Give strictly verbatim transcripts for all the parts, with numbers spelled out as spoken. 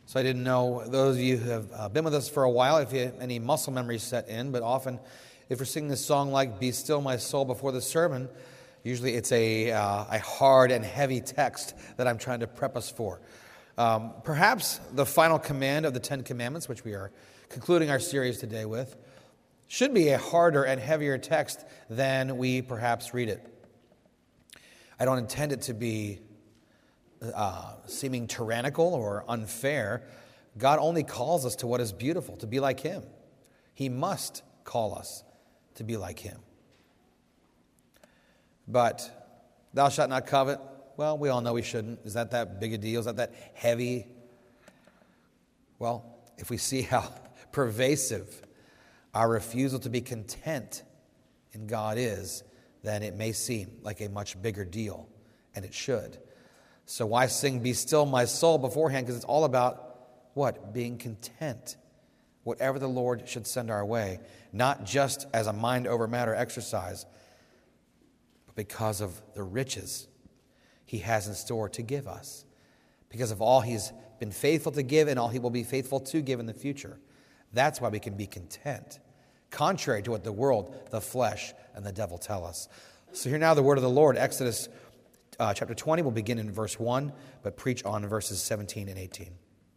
So I didn't know, those of you who have uh, been with us for a while, if you have any muscle memory set in, but often if we're singing this song like Be Still My Soul before the sermon, usually it's a, uh, a hard and heavy text that I'm trying to prep us for. Um, perhaps the final command of the Ten Commandments, which we are concluding our series today with, should be a harder and heavier text than we perhaps read it. I don't intend it to be uh, seeming tyrannical or unfair. God only calls us to what is beautiful, to be like Him. He must call us to be like Him. But thou shalt not covet. Well, we all know we shouldn't. Is that that big a deal? Is that that heavy? Well, if we see how pervasive our refusal to be content in God is, then it may seem like a much bigger deal, and it should. So why sing Be Still My Soul beforehand? Because it's all about what? Being content. Whatever the Lord should send our way, not just as a mind over matter exercise, but because of the riches He has in store to give us, because of all He's been faithful to give and all He will be faithful to give in the future. That's why we can be content, contrary to what the world, the flesh, and the devil tell us. So here now the word of the Lord, Exodus uh, chapter twenty, will begin in verse one, but preach on verses seventeen and eighteen.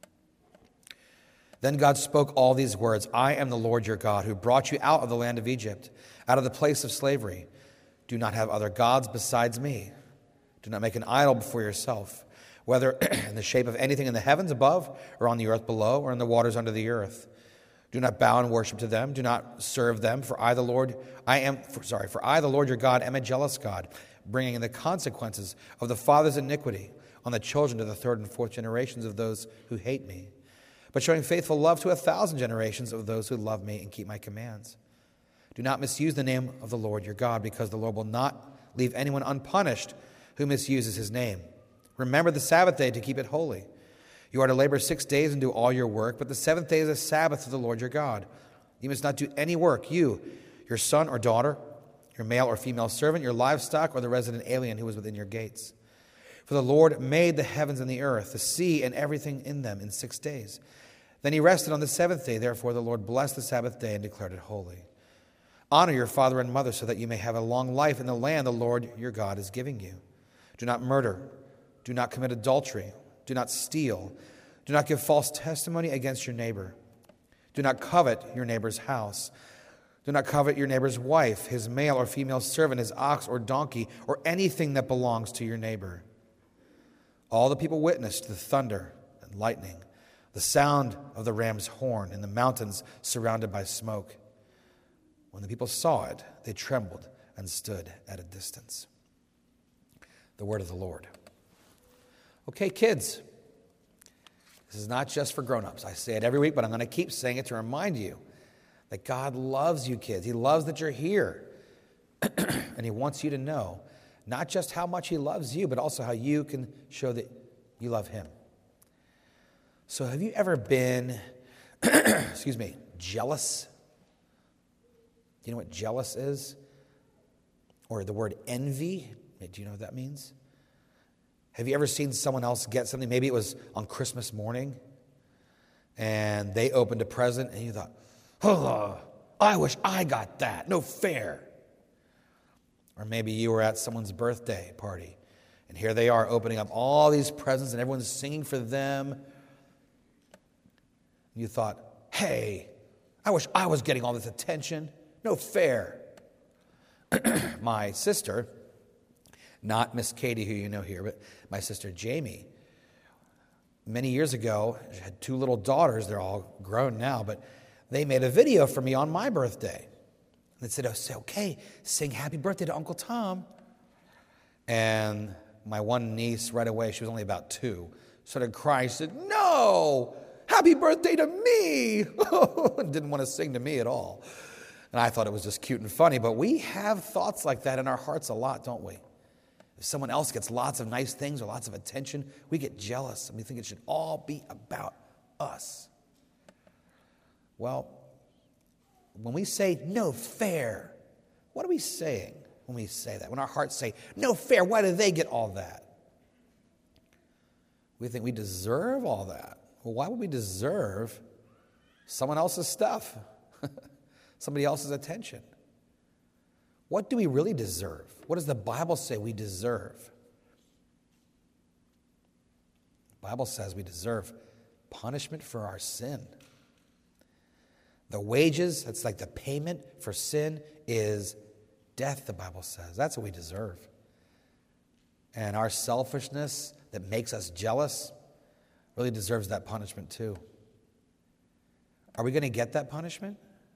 Then God spoke all these words, I am the Lord your God, who brought you out of the land of Egypt, out of the place of slavery. Do not have other gods besides me. Do not make an idol before yourself, whether in the shape of anything in the heavens above, or on the earth below, or in the waters under the earth. Do not bow and worship to them. Do not serve them, for I the Lord, I am for, sorry, for I the Lord your God am a jealous God, bringing in the consequences of the father's iniquity on the children to the third and fourth generations of those who hate me, but showing faithful love to a thousand generations of those who love me and keep my commands. Do not misuse the name of the Lord your God, because the Lord will not leave anyone unpunished who misuses His name. Remember the Sabbath day to keep it holy. You are to labor six days and do all your work, but the seventh day is a Sabbath to the Lord your God. You must not do any work, you, your son or daughter, your male or female servant, your livestock, or the resident alien who is within your gates. For the Lord made the heavens and the earth, the sea and everything in them in six days. Then He rested on the seventh day. Therefore the Lord blessed the Sabbath day and declared it holy. Honor your father and mother so that you may have a long life in the land the Lord your God is giving you. Do not murder. Do not commit adultery. Do not steal. Do not give false testimony against your neighbor. Do not covet your neighbor's house. Do not covet your neighbor's wife, his male or female servant, his ox or donkey, or anything that belongs to your neighbor. All the people witnessed the thunder and lightning, the sound of the ram's horn, and the mountains surrounded by smoke. When the people saw it, they trembled and stood at a distance. The word of the Lord. Okay, kids, this is not just for grown-ups. I say it every week, but I'm going to keep saying it to remind you that God loves you, kids. He loves that you're here. And He wants you to know not just how much He loves you, but also how you can show that you love Him. So have you ever been, excuse me, jealous? Do you know what jealous is? Or the word envy? Do you know what that means? Have you ever seen someone else get something? Maybe it was on Christmas morning, and they opened a present, and you thought, oh, I wish I got that. No fair. Or maybe you were at someone's birthday party, and here they are opening up all these presents, and everyone's singing for them. You thought, hey, I wish I was getting all this attention. No fair. My sister, not Miss Katie, who you know here, but my sister Jamie, many years ago, she had two little daughters. They're all grown now, but they made a video for me on my birthday. They said, oh, say, okay, sing happy birthday to Uncle Tom. And my one niece, right away, she was only about two, started crying. She said, no, happy birthday to me. Didn't want to sing to me at all. And I thought it was just cute and funny, but we have thoughts like that in our hearts a lot, don't we? If someone else gets lots of nice things or lots of attention, we get jealous and we think it should all be about us. Well, when we say no fair, what are we saying when we say that? When our hearts say, no fair, why do they get all that? We think we deserve all that. Well, why would we deserve someone else's stuff? Somebody else's attention? What do we really deserve? What does the Bible say we deserve? The Bible says we deserve punishment for our sin. The wages, that's like the payment for sin, is death, the Bible says. That's what we deserve. And our selfishness that makes us jealous really deserves that punishment too. Are we going to get that punishment?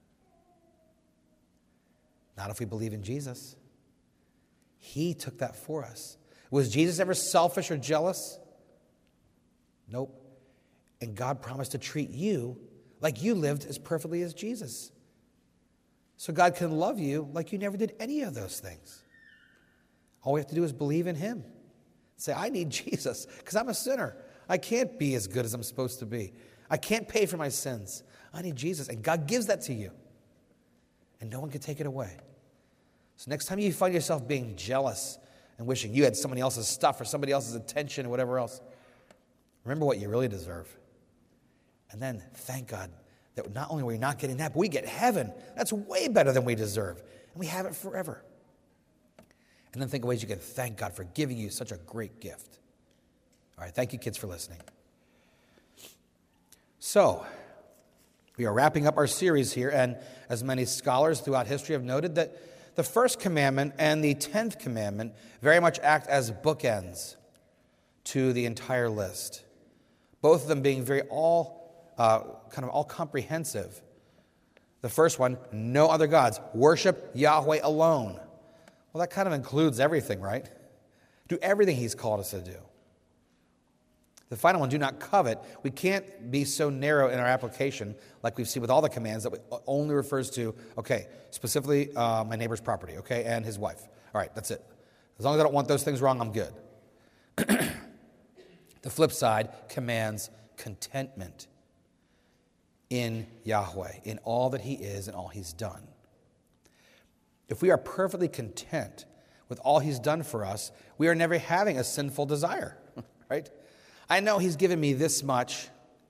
Not if we believe in Jesus. He took that for us. Was Jesus ever selfish or jealous? Nope. And God promised to treat you like you lived as perfectly as Jesus. So God can love you like you never did any of those things. All we have to do is believe in him. Say, I need Jesus because I'm a sinner. I can't be as good as I'm supposed to be. I can't pay for my sins. I need Jesus. And God gives that to you. And no one can take it away. So next time you find yourself being jealous and wishing you had somebody else's stuff or somebody else's attention or whatever else, remember what you really deserve. And then thank God that not only are we not getting that, but we get heaven. That's way better than we deserve. And we have it forever. And then think of ways you can thank God for giving you such a great gift. All right, thank you, kids, for listening. So, we are wrapping up our series here, and as many scholars throughout history have noted, that the first commandment and the tenth commandment very much act as bookends to the entire list. Both of them being very all, uh, kind of all comprehensive. The first one, no other gods. Worship Yahweh alone. Well, that kind of includes everything, right? Do everything he's called us to do. The final one, do not covet. We can't be so narrow in our application like we've seen with all the commands that only refers to, okay, specifically uh, my neighbor's property, okay, and his wife. All right, that's it. As long as I don't want those things wrong, I'm good. The flip side commands contentment in Yahweh, in all that he is and all he's done. If we are perfectly content with all he's done for us, we are never having a sinful desire, right? I know he's given me this much,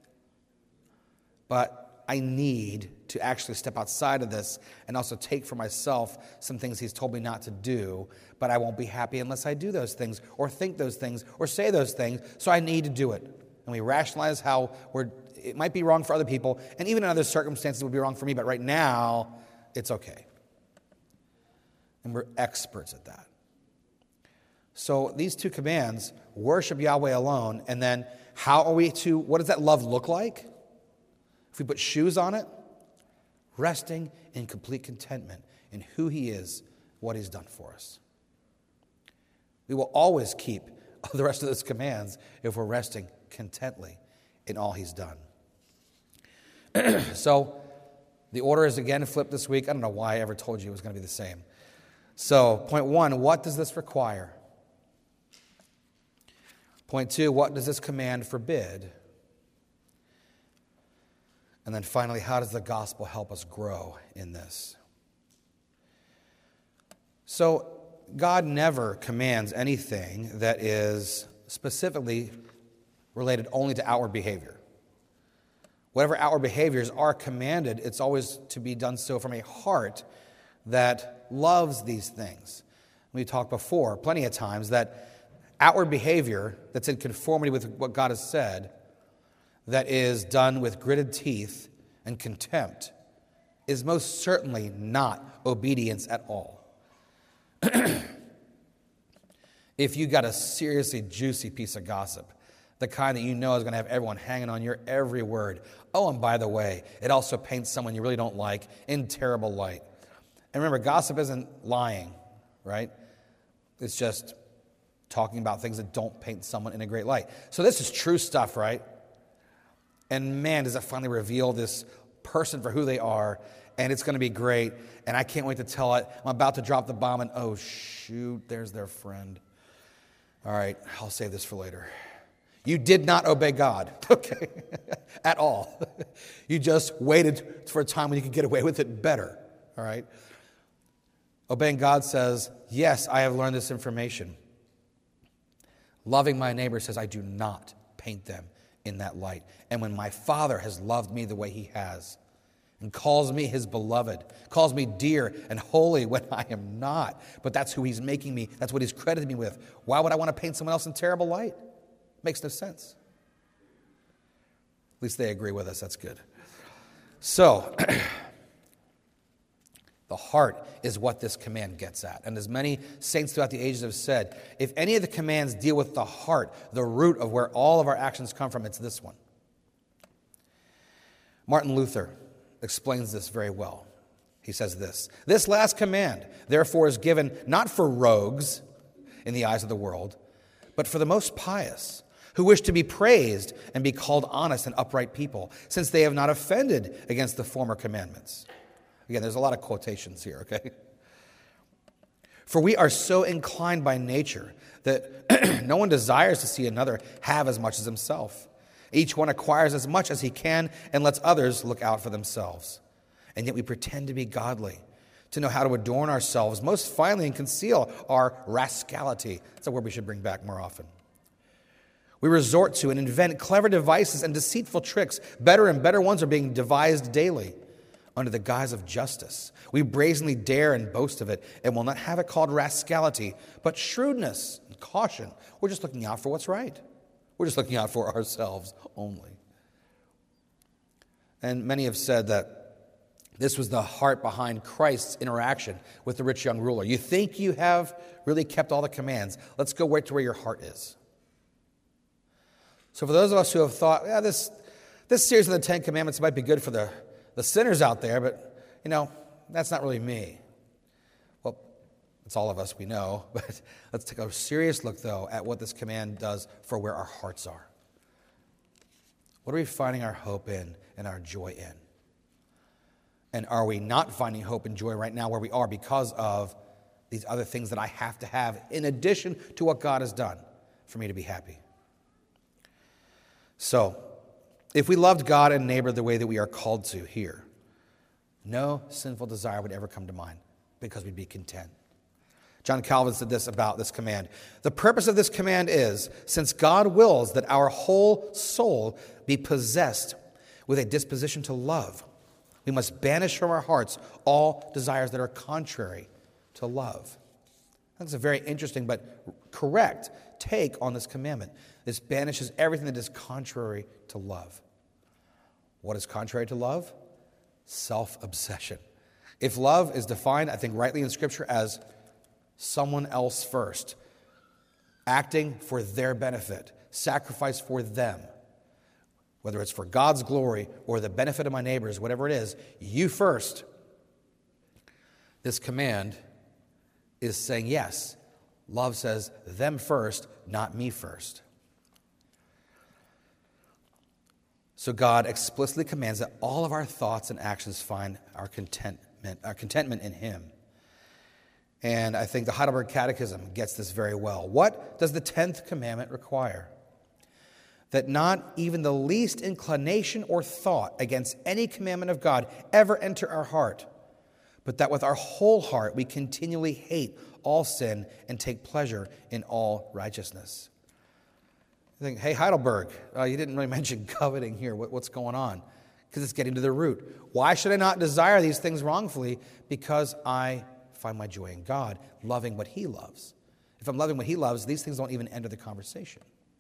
but I need to actually step outside of this and also take for myself some things he's told me not to do, but I won't be happy unless I do those things or think those things or say those things, so I need to do it. And we rationalize how we're, it might be wrong for other people, and even in other circumstances it would be wrong for me, but right now, it's okay. And we're experts at that. So these two commands, worship Yahweh alone, and then how are we to, what does that love look like? If we put shoes on it, resting in complete contentment in who he is, what he's done for us. We will always keep the rest of those commands if we're resting contently in all he's done. So the order is again flipped this week. I don't know why I ever told you it was going to be the same. So point one, what does this require? Point two, what does this command forbid? And then finally, how does the gospel help us grow in this? So God never commands anything that is specifically related only to outward behavior. Whatever outward behaviors are commanded, it's always to be done so from a heart that loves these things. We talked before plenty of times that outward behavior that's in conformity with what God has said, that is done with gritted teeth and contempt, is most certainly not obedience at all. If you got a seriously juicy piece of gossip, the kind that you know is going to have everyone hanging on your every word. Oh, and by the way, it also paints someone you really don't like in terrible light. And remember, gossip isn't lying, right? It's just talking about things that don't paint someone in a great light. So this is true stuff, right? And man, does it finally reveal this person for who they are, and it's going to be great, and I can't wait to tell it. I'm about to drop the bomb, and oh, shoot, there's their friend. All right, I'll save this for later. You did not obey God, okay, at all. You just waited for a time when you could get away with it better, all right? Obeying God says, yes, I have learned this information. Loving my neighbor says, I do not paint them in that light. And when my Father has loved me the way he has, and calls me his beloved, calls me dear and holy when I am not, but that's who he's making me, that's what he's credited me with. Why would I want to paint someone else in terrible light? Makes no sense. At least they agree with us, that's good. So, the heart is what this command gets at. And as many saints throughout the ages have said, if any of the commands deal with the heart, the root of where all of our actions come from, it's this one. Martin Luther explains this very well. He says this, "This last command, therefore, is given not for rogues in the eyes of the world, but for the most pious, who wish to be praised and be called honest and upright people, since they have not offended against the former commandments." Again, there's a lot of quotations here, okay? "For we are so inclined by nature that no one desires to see another have as much as himself. Each one acquires as much as he can and lets others look out for themselves. And yet we pretend to be godly, to know how to adorn ourselves most finely and conceal our rascality." That's a word we should bring back more often. "We resort to and invent clever devices and deceitful tricks. Better and better ones are being devised daily. Under the guise of justice, we brazenly dare and boast of it, and will not have it called rascality, but shrewdness and caution. We're just looking out for what's right. We're just looking out for ourselves only." And many have said that this was the heart behind Christ's interaction with the rich young ruler. You think you have really kept all the commands. Let's go right to where your heart is. So for those of us who have thought, yeah, this, this series of the Ten Commandments might be good for the The sinners out there, but, you know, that's not really me. Well, it's all of us, we know, but let's take a serious look, though, at what this command does for where our hearts are. What are we finding our hope in and our joy in? And are we not finding hope and joy right now where we are because of these other things that I have to have in addition to what God has done for me to be happy? So, if we loved God and neighbor the way that we are called to here, no sinful desire would ever come to mind because we'd be content. John Calvin said this about this command. "The purpose of this command is, since God wills that our whole soul be possessed with a disposition to love, we must banish from our hearts all desires that are contrary to love." That's a very interesting but correct take on this commandment. This banishes everything that is contrary to love. What is contrary to love? Self-obsession. If love is defined, I think rightly in Scripture, as someone else first, acting for their benefit, sacrifice for them, whether it's for God's glory or the benefit of my neighbors, whatever it is, you first. This command is saying, yes, love says them first, not me first. So God explicitly commands that all of our thoughts and actions find our contentment, our contentment in Him. And I think the Heidelberg Catechism gets this very well. What does the tenth commandment require? That not even the least inclination or thought against any commandment of God ever enter our heart, but that with our whole heart we continually hate all sin and take pleasure in all righteousness. I think, hey, Heidelberg, uh, you didn't really mention coveting here. What, what's going on? Because it's getting to the root. Why should I not desire these things wrongfully? Because I find my joy in God, loving what He loves. If I'm loving what He loves, these things don't even enter the conversation.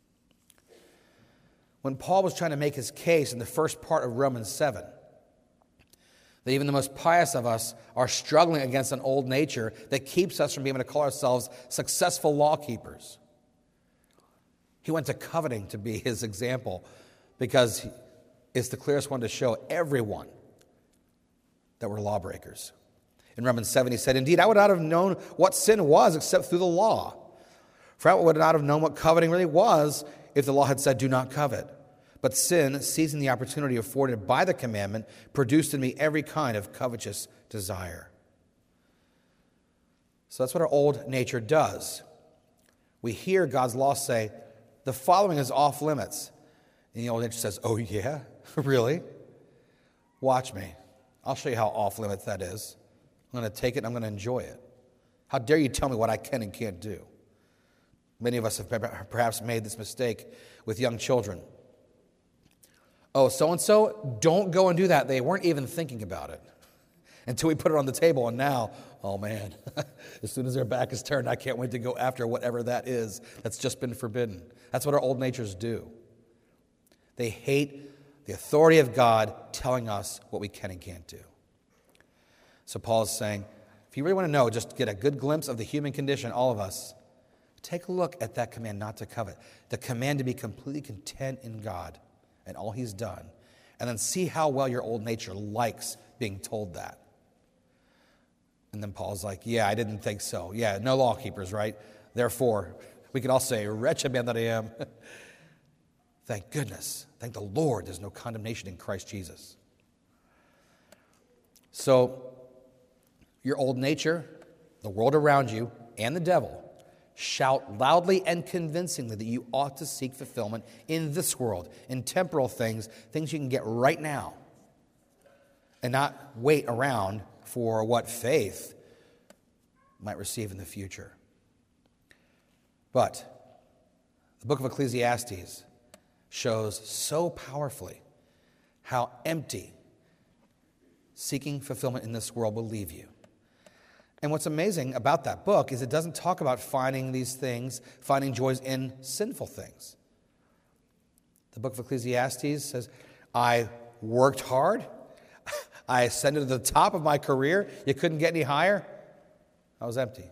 When Paul was trying to make his case in the first part of Romans seven, that even the most pious of us are struggling against an old nature that keeps us from being able to call ourselves successful law keepers. He went to coveting to be his example because it's the clearest one to show everyone that we're lawbreakers. In Romans seven, he said, "Indeed, I would not have known what sin was except through the law. For I would not have known what coveting really was if the law had said, 'Do not covet.' But sin, seizing the opportunity afforded by the commandment, produced in me every kind of covetous desire." So that's what our old nature does. We hear God's law say, the following is off limits. And the old nature says, oh yeah? Really? Watch me. I'll show you how off limits that is. I'm going to take it and I'm going to enjoy it. How dare you tell me what I can and can't do? Many of us have perhaps made this mistake with young children. oh, so-and-so, don't go and do that. They weren't even thinking about it until we put it on the table. And now, oh man, as soon as their back is turned, I can't wait to go after whatever that is that's just been forbidden. That's what our old natures do. They hate the authority of God telling us what we can and can't do. So Paul is saying, if you really want to know, just get a good glimpse of the human condition, all of us, take a look at that command not to covet, the command to be completely content in God and all he's done, and then see how well your old nature likes being told that. And then Paul's like, yeah, I didn't think so. Yeah, no law keepers, right? Therefore, we can all say, wretched man that I am. Thank goodness. Thank the Lord there's no condemnation in Christ Jesus. So, your old nature, the world around you, and the devil shout loudly and convincingly that you ought to seek fulfillment in this world, in temporal things, things you can get right now, and not wait around for what faith might receive in the future. But the book of Ecclesiastes shows so powerfully how empty seeking fulfillment in this world will leave you. And what's amazing about that book is it doesn't talk about finding these things, finding joys in sinful things. The book of Ecclesiastes says, I worked hard. I ascended to the top of my career. You couldn't get any higher. I was empty.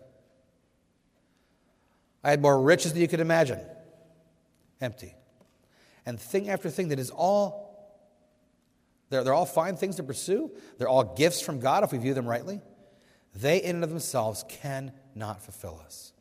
I had more riches than you could imagine. Empty. And thing after thing that is all, they're, they're all fine things to pursue. They're all gifts from God if we view them rightly. They in and of themselves cannot fulfill us.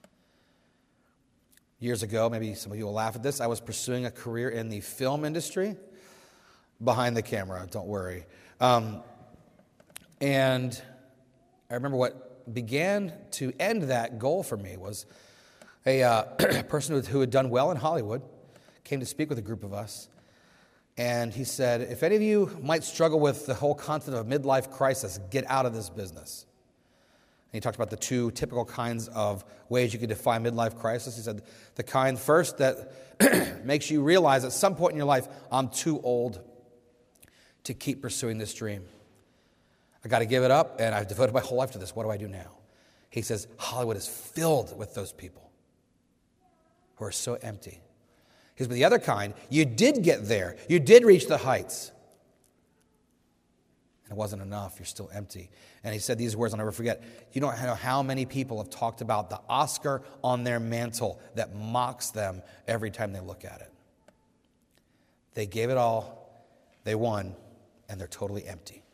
Years ago, maybe some of you will laugh at this, I was pursuing a career in the film industry. Behind the camera, don't worry. Um, and I remember what began to end that goal for me was a uh, person who, who had done well in Hollywood came to speak with a group of us. And he said, if any of you might struggle with the whole concept of a midlife crisis, get out of this business. And he talked about the two typical kinds of ways you could define midlife crisis. He said, the kind first that makes you realize at some point in your life, I'm too old to keep pursuing this dream. I got to give it up, and I've devoted my whole life to this. What do I do now? He says, Hollywood is filled with those people who are so empty. He says, but the other kind, you did get there. You did reach the heights. And it wasn't enough. You're still empty. And he said these words I'll never forget. You don't know how many people have talked about the Oscar on their mantle that mocks them every time they look at it. They gave it all, they won, and they're totally empty.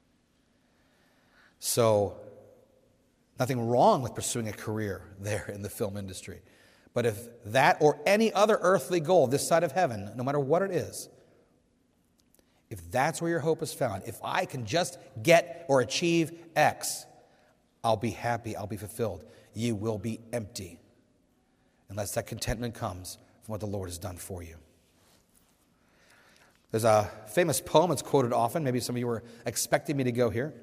So, nothing wrong with pursuing a career there in the film industry. But if that or any other earthly goal this side of heaven, no matter what it is, if that's where your hope is found, if I can just get or achieve X, I'll be happy, I'll be fulfilled. You will be empty unless that contentment comes from what the Lord has done for you. There's a famous poem that's quoted often. Maybe some of you were expecting me to go here.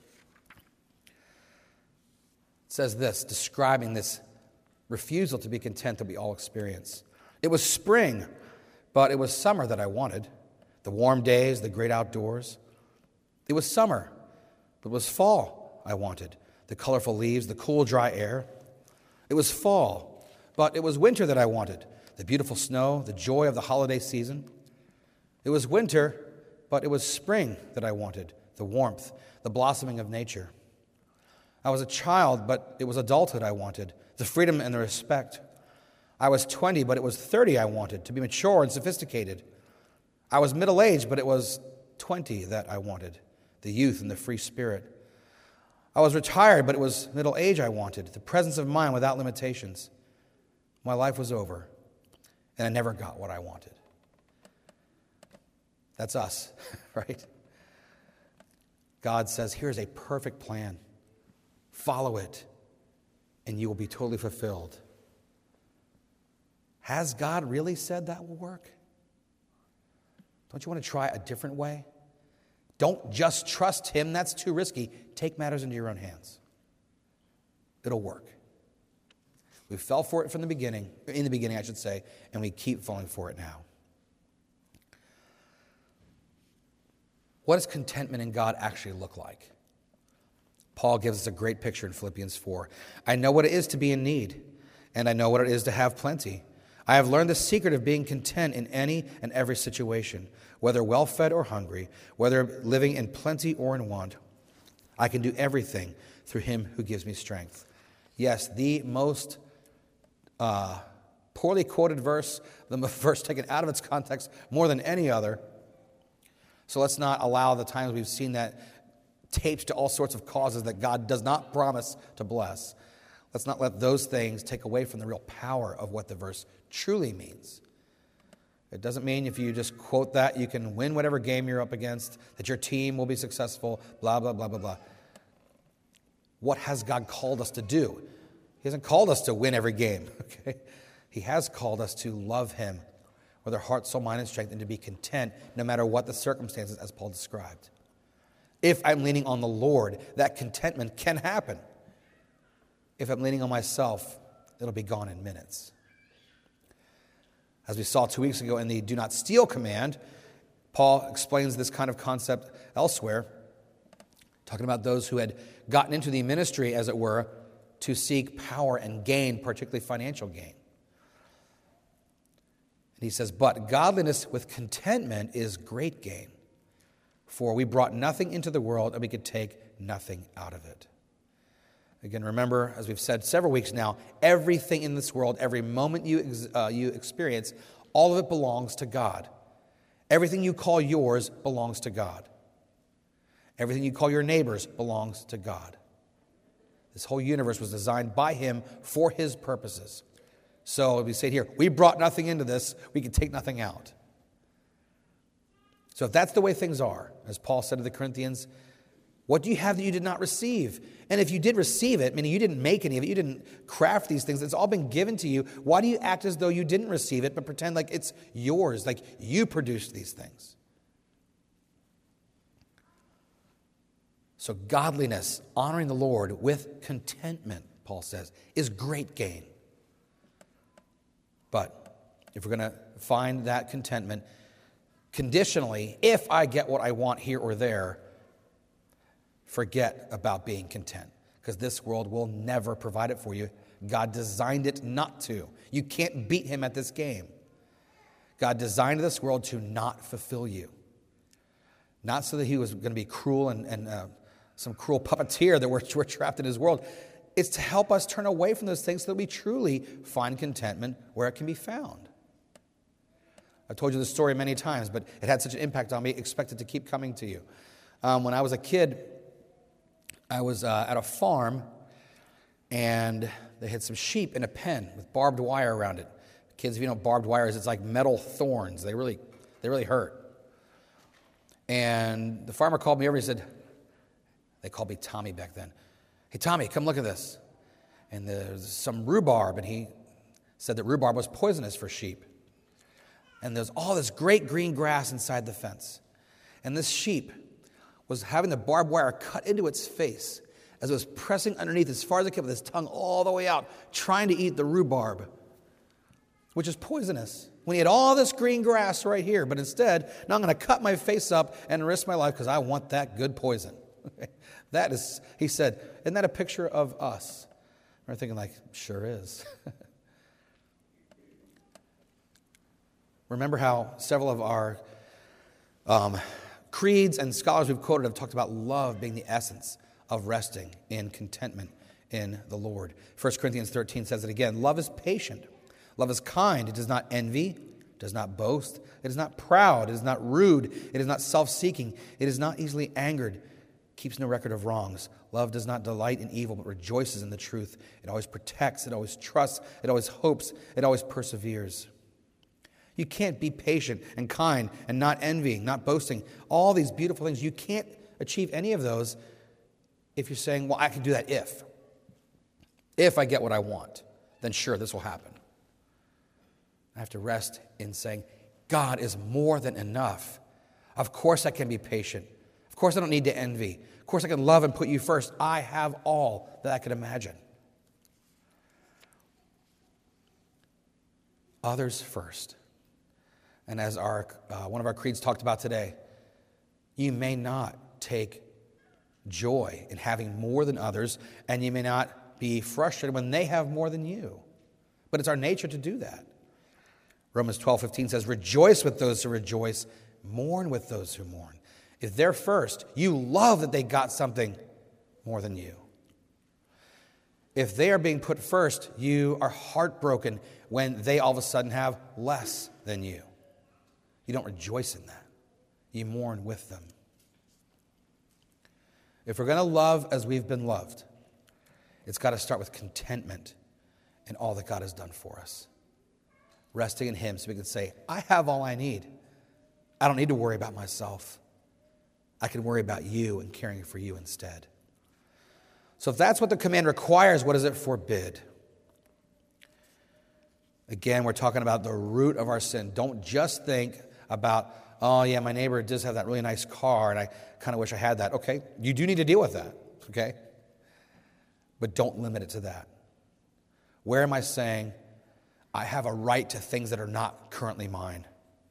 It says this, describing this refusal to be content that we all experience. It was spring, but it was summer that I wanted. The warm days, the great outdoors. It was summer, but it was fall I wanted. The colorful leaves, the cool, dry air. It was fall, but it was winter that I wanted. The beautiful snow, the joy of the holiday season. It was winter, but it was spring that I wanted. The warmth, the blossoming of nature. I was a child, but it was adulthood I wanted. The freedom and the respect. I was twenty, but it was thirty I wanted. To be mature and sophisticated. I was middle-aged, but it was twenty that I wanted, the youth and the free spirit. I was retired, but it was middle age I wanted, the presence of mind without limitations. My life was over, and I never got what I wanted. That's us, right? God says, here's a perfect plan. Follow it, and you will be totally fulfilled. Has God really said that will work? Don't you want to try a different way? Don't just trust him. That's too risky. Take matters into your own hands. It'll work. We fell for it from the beginning, in the beginning, I should say, and we keep falling for it now. What does contentment in God actually look like? Paul gives us a great picture in Philippians four. I know what it is to be in need, and I know what it is to have plenty. I have learned the secret of being content in any and every situation, whether well-fed or hungry, whether living in plenty or in want. I can do everything through him who gives me strength. Yes, the most uh, poorly quoted verse, the verse taken out of its context more than any other. So let's not allow the times we've seen that taped to all sorts of causes that God does not promise to bless. Let's not let those things take away from the real power of what the verse truly means. It doesn't mean if you just quote that, you can win whatever game you're up against, that your team will be successful, blah, blah, blah, blah, blah. What has God called us to do? He hasn't called us to win every game, okay? He has called us to love him with our heart, soul, mind, and strength, and to be content no matter what the circumstances, as Paul described. If I'm leaning on the Lord, that contentment can happen. If I'm leaning on myself, it'll be gone in minutes. As we saw two weeks ago in the do not steal command, Paul explains this kind of concept elsewhere, talking about those who had gotten into the ministry, as it were, to seek power and gain, particularly financial gain. And he says, but godliness with contentment is great gain, for we brought nothing into the world and we could take nothing out of it. Again, remember, as we've said several weeks now, everything in this world, every moment you ex- uh, you experience, all of it belongs to God. Everything you call yours belongs to God. Everything you call your neighbors belongs to God. This whole universe was designed by him for his purposes. So we say here, we brought nothing into this, we can take nothing out. So if that's the way things are, as Paul said to the Corinthians, what do you have that you did not receive? And if you did receive it, meaning you didn't make any of it, you didn't craft these things, it's all been given to you, why do you act as though you didn't receive it, but pretend like it's yours, like you produced these things? So godliness, honoring the Lord with contentment, Paul says, is great gain. But if we're going to find that contentment conditionally, if I get what I want here or there, forget about being content, because this world will never provide it for you. God designed it not to. You can't beat him at this game. God designed this world to not fulfill you. Not so that he was going to be cruel and, and uh, some cruel puppeteer that we're, we're trapped in his world. It's to help us turn away from those things so that we truly find contentment where it can be found. I've told you this story many times, but it had such an impact on me, expect it to keep coming to you. Um, when I was a kid, I was uh, at a farm, and they had some sheep in a pen with barbed wire around it. Kids, if you know what barbed wire is, it's like metal thorns. They really, they really hurt. And the farmer called me over. He said, they called me Tommy back then. Hey, Tommy, come look at this. And there's some rhubarb, and he said that rhubarb was poisonous for sheep. And there's all this great green grass inside the fence. And this sheep was having the barbed wire cut into its face as it was pressing underneath as far as it could with its tongue all the way out, trying to eat the rhubarb, which is poisonous. When he had all this green grass right here, but instead, now I'm going to cut my face up and risk my life because I want that good poison. That is, he said, isn't that a picture of us? We're thinking like, sure is. Remember how several of our um, creeds and scholars we've quoted have talked about love being the essence of resting in contentment in the Lord. First Corinthians thirteen says it again. Love is patient. Love is kind. It does not envy, does not boast. It is not proud. It is not rude. It is not self-seeking. It is not easily angered. Keeps no record of wrongs. Love does not delight in evil, but rejoices in the truth. It always protects. It always trusts. It always hopes. It always perseveres. You can't be patient and kind and not envying, not boasting. All these beautiful things. You can't achieve any of those if you're saying, well, I can do that if. If I get what I want, then sure, this will happen. I have to rest in saying, God is more than enough. Of course I can be patient. Of course I don't need to envy. Of course I can love and put you first. I have all that I could imagine. Others first. And as our uh, one of our creeds talked about today, You may not take joy in having more than others, and you may not be frustrated when they have more than you. But it's our nature to do that. Romans twelve fifteen says, rejoice with those who rejoice, mourn with those who mourn. If they're first, you love that they got something more than you. If they are being put first, you are heartbroken when they all of a sudden have less than you. You don't rejoice in that. You mourn with them. If we're going to love as we've been loved, it's got to start with contentment in all that God has done for us. Resting in Him so we can say, I have all I need. I don't need to worry about myself. I can worry about you and caring for you instead. So if that's what the command requires, what does it forbid? Again, we're talking about the root of our sin. Don't just think about, oh yeah, my neighbor does have that really nice car and I kind of wish I had that. Okay, you do need to deal with that, okay? But don't limit it to that. Where am I saying I have a right to things that are not currently mine?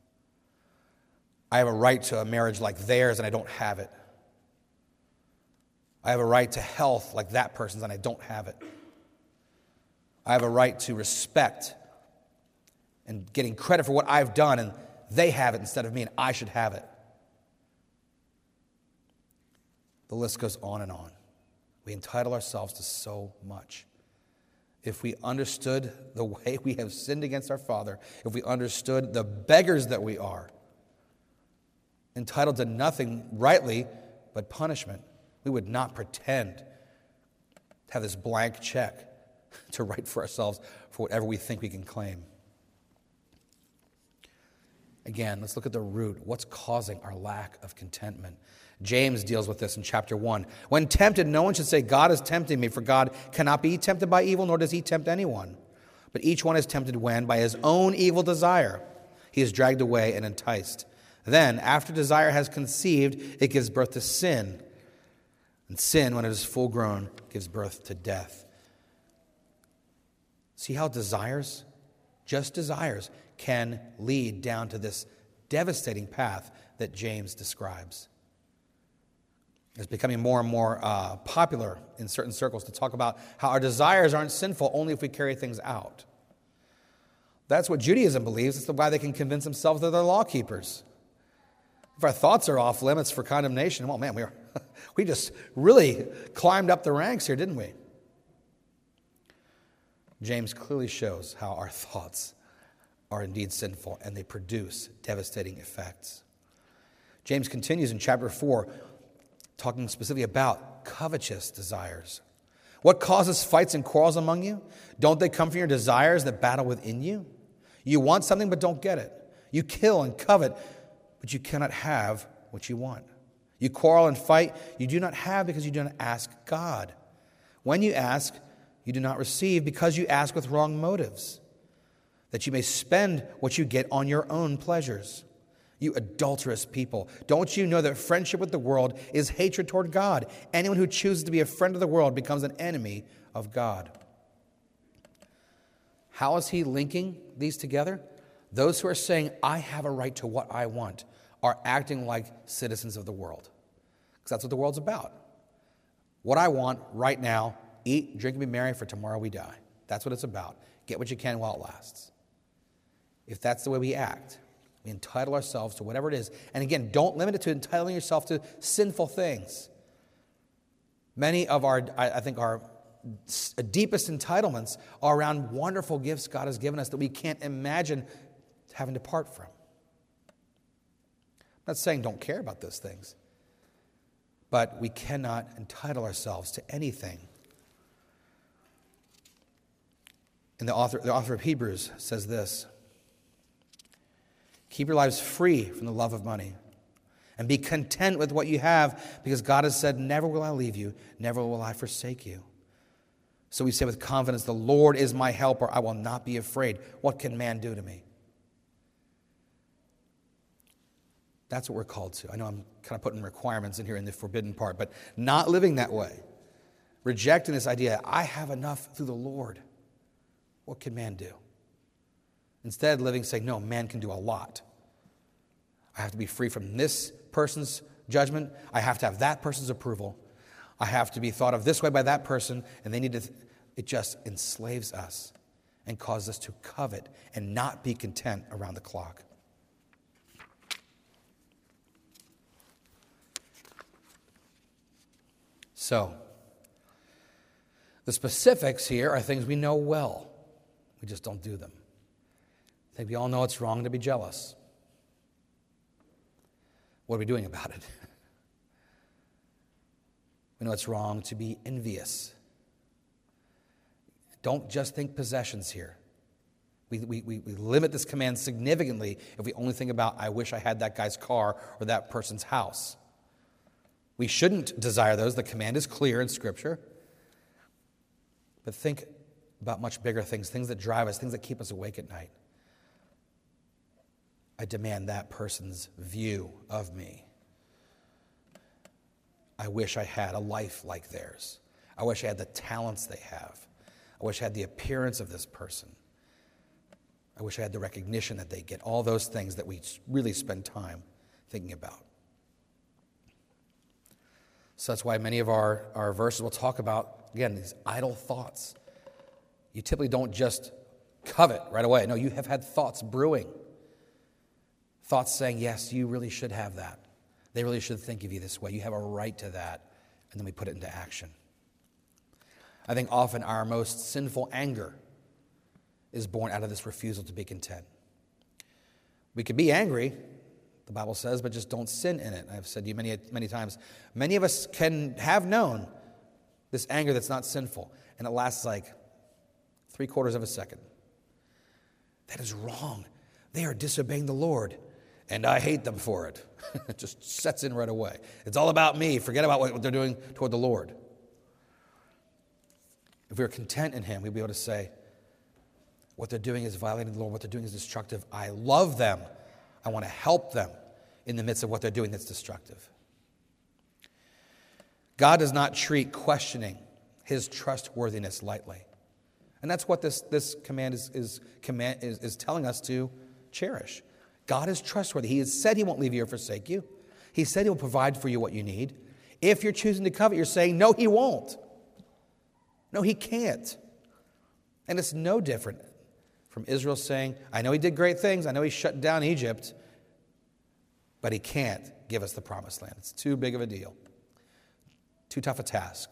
I have a right to a marriage like theirs and I don't have it. I have a right to health like that person's and I don't have it. I have a right to respect and getting credit for what I've done and they have it instead of me and I should have it. The list goes on and on. We entitle ourselves to so much. If we understood the way we have sinned against our Father, if we understood the beggars that we are, entitled to nothing rightly but punishment, we would not pretend to have this blank check to write for ourselves for whatever we think we can claim. Again, let's look at the root. What's causing our lack of contentment? James deals with this in chapter one. When tempted, no one should say, God is tempting me, for God cannot be tempted by evil, nor does he tempt anyone. But each one is tempted when, by his own evil desire, he is dragged away and enticed. Then, after desire has conceived, it gives birth to sin. And sin, when it is full grown, gives birth to death. See how desires, just desires, can lead down to this devastating path that James describes. It's becoming more and more uh, popular in certain circles to talk about how our desires aren't sinful only if we carry things out. That's what Judaism believes. It's why they can convince themselves that they're law keepers. If our thoughts are off limits for condemnation, well, man, we are, we just really climbed up the ranks here, didn't we? James clearly shows how our thoughts are indeed sinful, and they produce devastating effects. James continues in chapter four, talking specifically about covetous desires. What causes fights and quarrels among you? Don't they come from your desires that battle within you? You want something but don't get it. You kill and covet, but you cannot have what you want. You quarrel and fight. You do not have because you do not ask God. When you ask, you do not receive because you ask with wrong motives, that you may spend what you get on your own pleasures. You adulterous people, don't you know that friendship with the world is hatred toward God? Anyone who chooses to be a friend of the world becomes an enemy of God. How is he linking these together? Those who are saying, I have a right to what I want, are acting like citizens of the world. Because that's what the world's about. What I want right now, eat, drink, and be merry, for tomorrow we die. That's what it's about. Get what you can while it lasts. If that's the way we act, we entitle ourselves to whatever it is. And again, don't limit it to entitling yourself to sinful things. Many of our, I think, our deepest entitlements are around wonderful gifts God has given us that we can't imagine having to part from. I'm not saying don't care about those things, but we cannot entitle ourselves to anything. And the author, the author of Hebrews says this: keep your lives free from the love of money and be content with what you have, because God has said, never will I leave you, never will I forsake you. So we say with confidence, the Lord is my helper, I will not be afraid. What can man do to me? That's what we're called to. I know I'm kind of putting requirements in here in the forbidden part, but not living that way. Rejecting this idea, I have enough through the Lord. What can man do? Instead, living saying, no, man can do a lot. I have to be free from this person's judgment. I have to have that person's approval. I have to be thought of this way by that person, and they need to, th- it just enslaves us and causes us to covet and not be content around the clock. So, the specifics here are things we know well. We just don't do them. I think we all know it's wrong to be jealous. What are we doing about it? We know it's wrong to be envious. Don't just think possessions here. We, we, we, we limit this command significantly if we only think about, I wish I had that guy's car or that person's house. We shouldn't desire those. The command is clear in Scripture. But think about much bigger things, things that drive us, things that keep us awake at night. I demand that person's view of me. I wish I had a life like theirs. I wish I had the talents they have. I wish I had the appearance of this person. I wish I had the recognition that they get. All those things that we really spend time thinking about. So that's why many of our, our verses will talk about, again, these idle thoughts. You typically don't just covet right away. No, you have had thoughts brewing. Thoughts saying, yes, you really should have that. They really should think of you this way. You have a right to that. And then we put it into action. I think often our most sinful anger is born out of this refusal to be content. We could be angry, the Bible says, but just don't sin in it. I've said to you many, many times, many of us can have known this anger that's not sinful, and it lasts like three quarters of a second. That is wrong. They are disobeying the Lord, and I hate them for it. It just sets in right away. It's all about me. Forget about what they're doing toward the Lord. If we are content in Him, we'd be able to say, what they're doing is violating the Lord. What they're doing is destructive. I love them. I want to help them in the midst of what they're doing that's destructive. God does not treat questioning His trustworthiness lightly. And that's what this, this command, is, is, command is, is telling us to cherish. God is trustworthy. He has said He won't leave you or forsake you. He said He will provide for you what you need. If you're choosing to covet, you're saying, no, He won't. No, He can't. And it's no different from Israel saying, I know He did great things. I know He shut down Egypt, but He can't give us the promised land. It's too big of a deal. Too tough a task.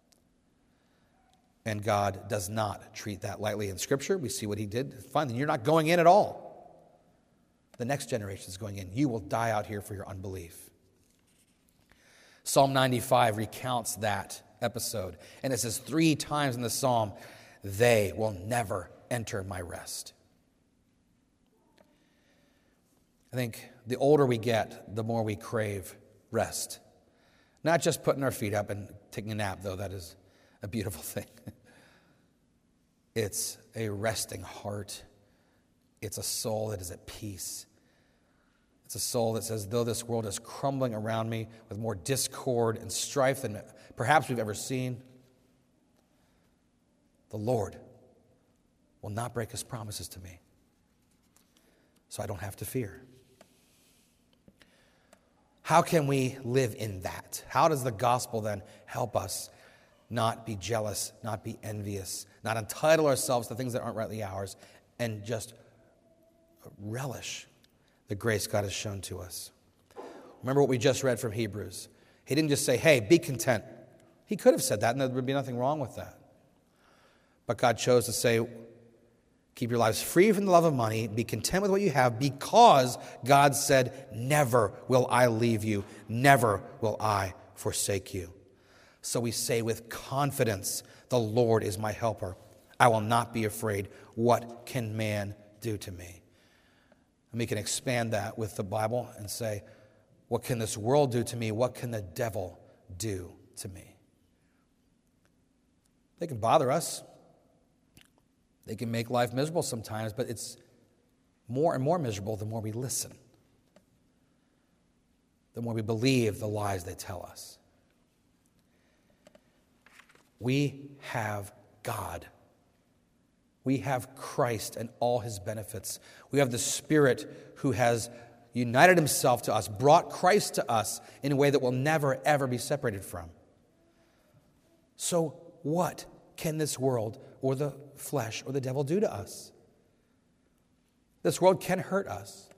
And God does not treat that lightly in Scripture. We see what He did. Fine, then you're not going in at all. The next generation is going in. You will die out here for your unbelief. Psalm ninety-five recounts that episode. And it says three times in the psalm, they will never enter my rest. I think the older we get, the more we crave rest. Not just putting our feet up and taking a nap, though that is a beautiful thing. It's a resting heart. It's a soul that is at peace. It's a soul that says, though this world is crumbling around me with more discord and strife than perhaps we've ever seen, the Lord will not break His promises to me. So I don't have to fear. How can we live in that? How does the gospel then help us not be jealous, not be envious, not entitle ourselves to things that aren't rightly ours, and just relish the grace God has shown to us? Remember what we just read from Hebrews. He didn't just say, hey, be content. He could have said that, and there would be nothing wrong with that. But God chose to say, keep your lives free from the love of money. Be content with what you have, because God said, never will I leave you. Never will I forsake you. So we say with confidence, the Lord is my helper. I will not be afraid. What can man do to me? And we can expand that with the Bible and say, what can this world do to me? What can the devil do to me? They can bother us. They can make life miserable sometimes, but it's more and more miserable the more we listen, the more we believe the lies they tell us. We have God. We have Christ and all His benefits. We have the Spirit who has united himself to us, brought Christ to us in a way that we'll never, ever be separated from. So what can this world or the flesh or the devil do to us? This world can hurt us.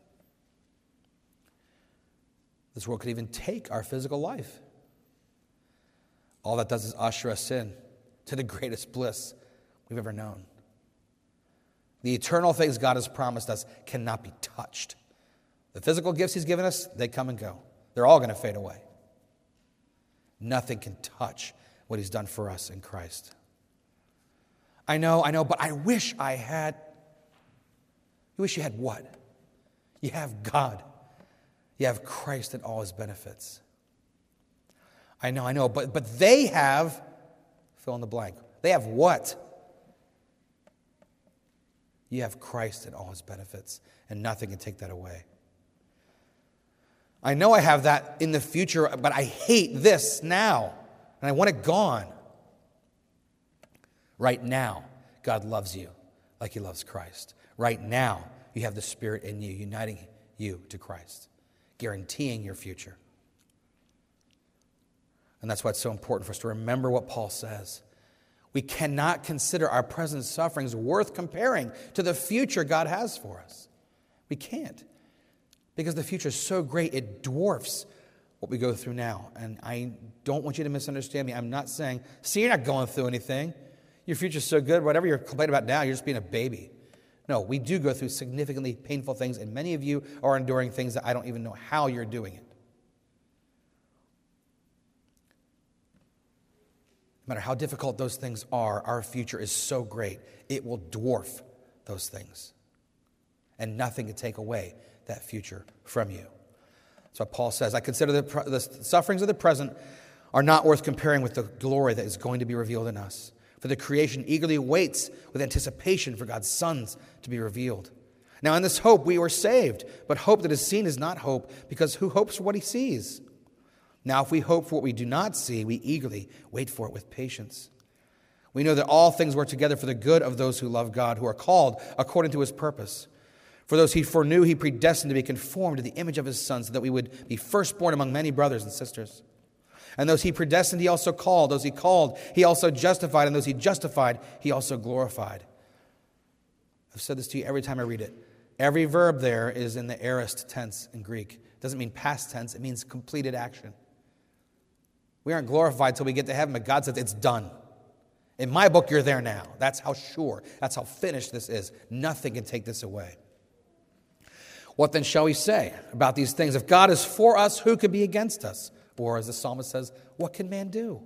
This world could even take our physical life. All that does is usher us in to the greatest bliss we've ever known. The eternal things God has promised us cannot be touched. The physical gifts he's given us, they come and go. They're all going to fade away. Nothing can touch what he's done for us in Christ. I know, I know, but I wish I had. You wish you had what? You have God. You have Christ and all his benefits. I know, I know, but, but they have, fill in the blank. They have what? You have Christ and all his benefits, and nothing can take that away. I know I have that in the future, but I hate this now, and I want it gone. Right now, God loves you like he loves Christ. Right now, you have the Spirit in you, uniting you to Christ, guaranteeing your future. And that's why it's so important for us to remember what Paul says. We cannot consider our present sufferings worth comparing to the future God has for us. We can't. Because the future is so great, it dwarfs what we go through now. And I don't want you to misunderstand me. I'm not saying, see, you're not going through anything. Your future's so good, whatever you're complaining about now, you're just being a baby. No, we do go through significantly painful things, and many of you are enduring things that I don't even know how you're doing it. No matter how difficult those things are, our future is so great, it will dwarf those things. And nothing can take away that future from you. That's what Paul says. I consider the, the sufferings of the present are not worth comparing with the glory that is going to be revealed in us. For the creation eagerly waits with anticipation for God's sons to be revealed. Now in this hope we were saved, but hope that is seen is not hope, because who hopes for what he sees? Now if we hope for what we do not see, we eagerly wait for it with patience. We know that all things work together for the good of those who love God, who are called according to his purpose. For those he foreknew, he predestined to be conformed to the image of his Son, so that we would be firstborn among many brothers and sisters. And those he predestined, he also called. Those he called, he also justified. And those he justified, he also glorified. I've said this to you every time I read it. Every verb there is in the aorist tense in Greek. It doesn't mean past tense. It means completed action. We aren't glorified until we get to heaven, but God says it's done. In my book, you're there now. That's how sure, that's how finished this is. Nothing can take this away. What then shall we say about these things? If God is for us, who could be against us? Or as the psalmist says, what can man do?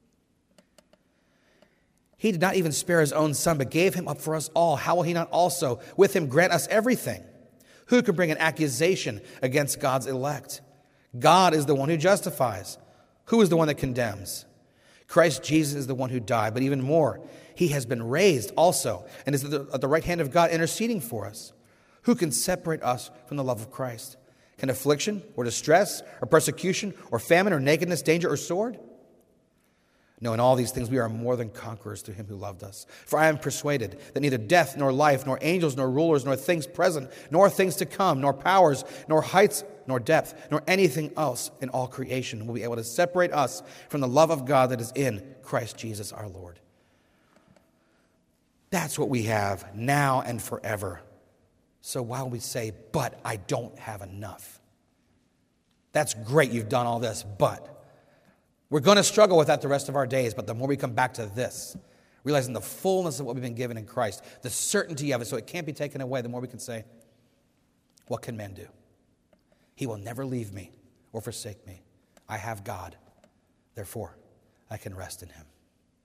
He did not even spare his own Son, but gave him up for us all. How will he not also with him grant us everything? Who can bring an accusation against God's elect? God is the one who justifies. Who is the one that condemns? Christ Jesus is the one who died, but even more, he has been raised also and is at the, at the right hand of God interceding for us. Who can separate us from the love of Christ? Can affliction or distress or persecution or famine or nakedness, danger or sword? No, in all these things we are more than conquerors through him who loved us. For I am persuaded that neither death nor life, nor angels, nor rulers, nor things present, nor things to come, nor powers, nor heights, nor depth, nor anything else in all creation will be able to separate us from the love of God that is in Christ Jesus our Lord. That's what we have now and forever. So why would we say, but I don't have enough? That's great, you've done all this, but we're going to struggle with that the rest of our days. But the more we come back to this, realizing the fullness of what we've been given in Christ, the certainty of it, so it can't be taken away, the more we can say, what can man do? He will never leave me or forsake me. I have God. Therefore, I can rest in him.